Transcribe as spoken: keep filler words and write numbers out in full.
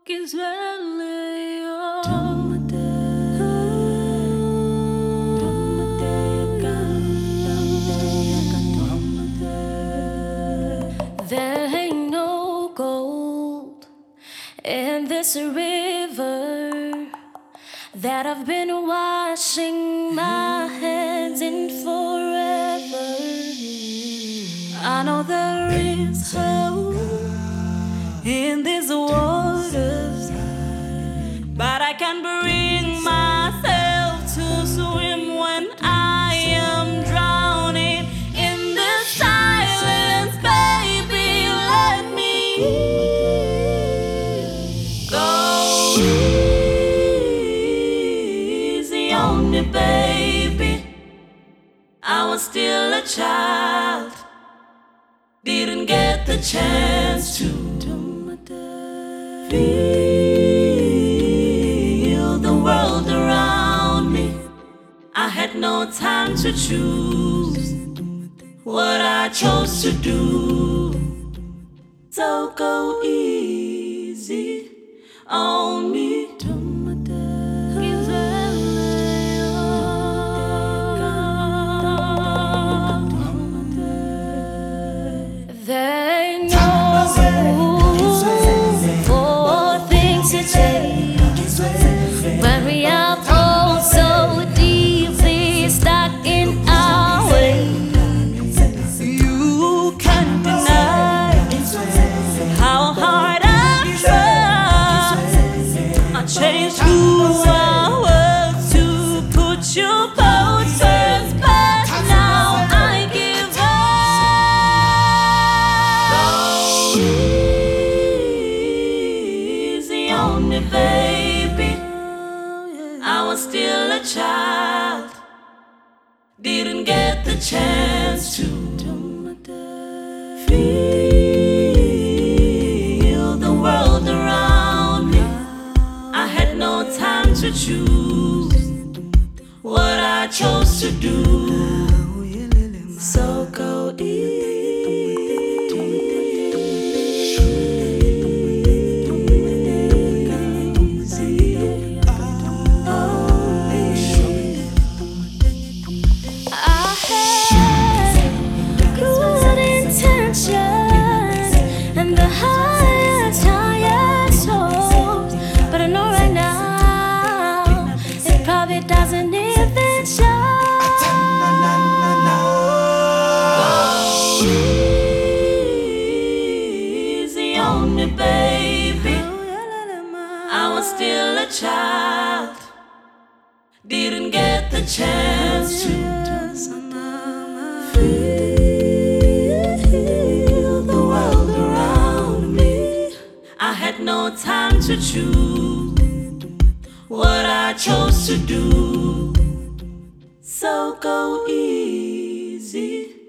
There ain't no gold in this river that I've been washing my hands in forever. I know there is hope in these waters, but I can't bring myself to swim when I am drowning in the silence. Baby, let me go easy on me, baby. I was still a child, didn't get the chance to feel the world around me. I had no time to choose what I chose to do. So go easy on me. There ain't no when we are both so deeply stuck in our way. You can't deny how hard I try. I changed who I was to put you both first, but now I give up. Go easy on me, baby. I was still a child, didn't get the chance to feel the world around me. I had no time to choose what I chose to do. So go easy. It doesn't even show. Easy on me, baby. I was still a child, didn't get the chance to feel the world around me. I had no time to choose what I chose to do. So go easy.